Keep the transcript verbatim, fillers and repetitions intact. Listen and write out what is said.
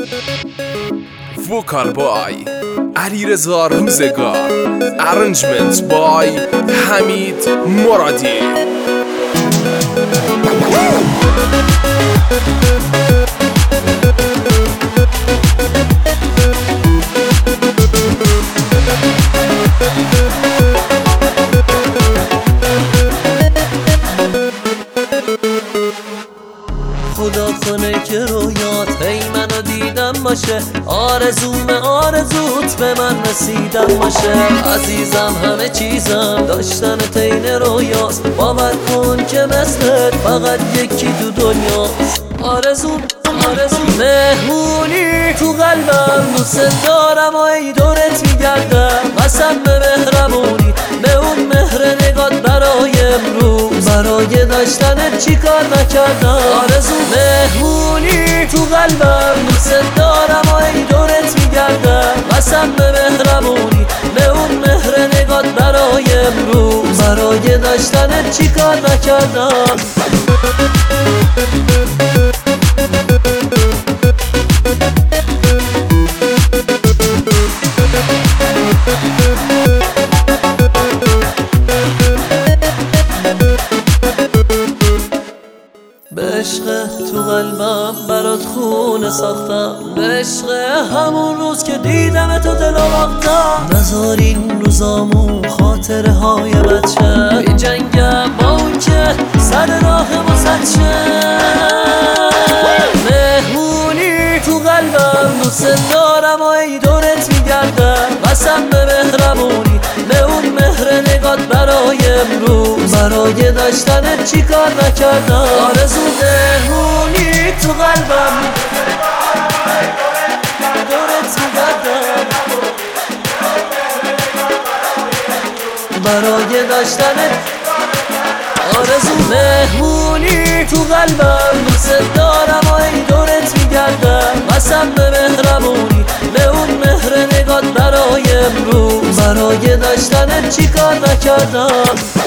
وکال بای علیرضا روزگار، ارنجمنت بای حمید مرادی. خدا کنه که رویات هی منو دیدم باشه، آرزوم آرزوت به من رسیدم باشه. عزیزم همه چیزم داشتن تین رویاست، باور کن که مثلت فقط یکی تو دنیاست. آرزوم آرزوم مهمونی تو قلبم، دوست دارم و ای دورت میگردم. قسم به مهربونی به اون مهر نگات برای امروز، برای داشتنت چی کار نکردم. آرزوم مهمونی تو قلبم، دوست دارم و ای دورت میگردم. قسم به مهربونی به اون مهر نگات برای امروز، برای داشتنت چی کار نکردم. به عشق تو قلبم برات خونه ساختم، به عشق همون روز که دیدم تو دل باختم. نذار این روزامون خاطره های بچه، بی جنگم با اون که سر راه واسه مهمونی تو قلبم، دوست دارم و ای دورت میگردم. قسم به مهربونی به اون مهر نگات برای امروز، برای داشتنت چی کار نکردم. آرزو مهمونی تو قلبم، دورت میگردم برای داشتنت. آرزو مهمونی تو قلبم، دوست دارم و ای دورت میگردم. قسم به مهربونی به اون مهر نگات برای امروز، برای داشتنت چی کار نکردم.